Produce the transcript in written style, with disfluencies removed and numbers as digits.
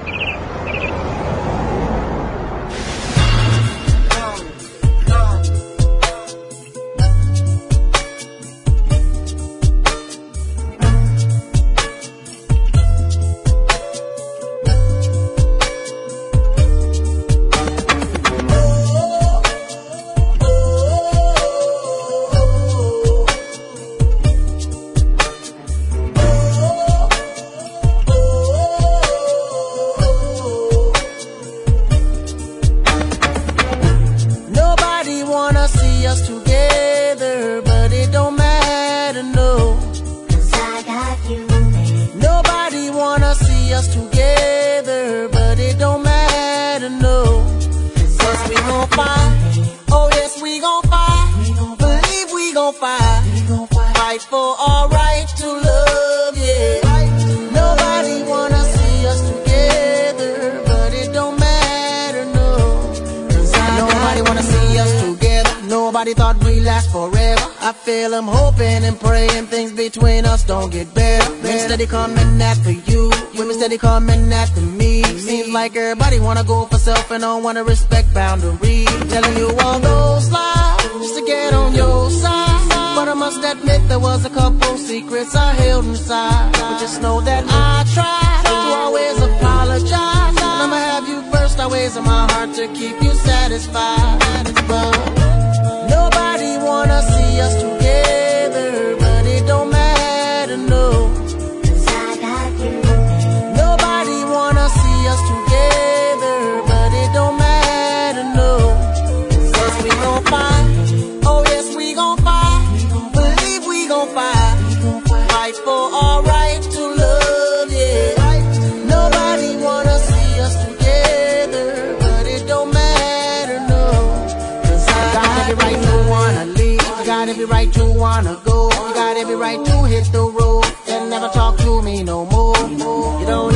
Together, but it don't matter, no. 'Cause I got you. Nobody wanna see us together, but it don't matter, no. 'Cause we gon' fight. Oh yes, we gon' fight. Believe we gon' fight. Fight for our right to love, yeah. Nobody wanna see us together, but it don't matter, no. 'Cause nobody wanna see us together. Nobody thought we'd last forever. I feel I'm hoping and praying things between us don't get better. Men steady coming after you, women steady coming after me. Seems like everybody wanna go for self and don't wanna respect boundaries. Telling you all those lies just to get on your side. But I must admit there was a couple secrets I held inside. But just know that I tried to always apologize. And I'ma have you first always in my heart to keep you satisfied. But nobody wanna see us together, but it don't matter, no. 'Cause I got you. Nobody wanna see us together, but it don't matter, no. 'Cause we gon' fight. Oh yes, we gon' fight. Believe we gon' fight. Fight for our right to love, yeah. Nobody wanna see us together, but it don't matter, no. 'Cause I got every right to wanna leave. You got every right to wanna go. You got every right to hit the road and never talk to me no more. You don't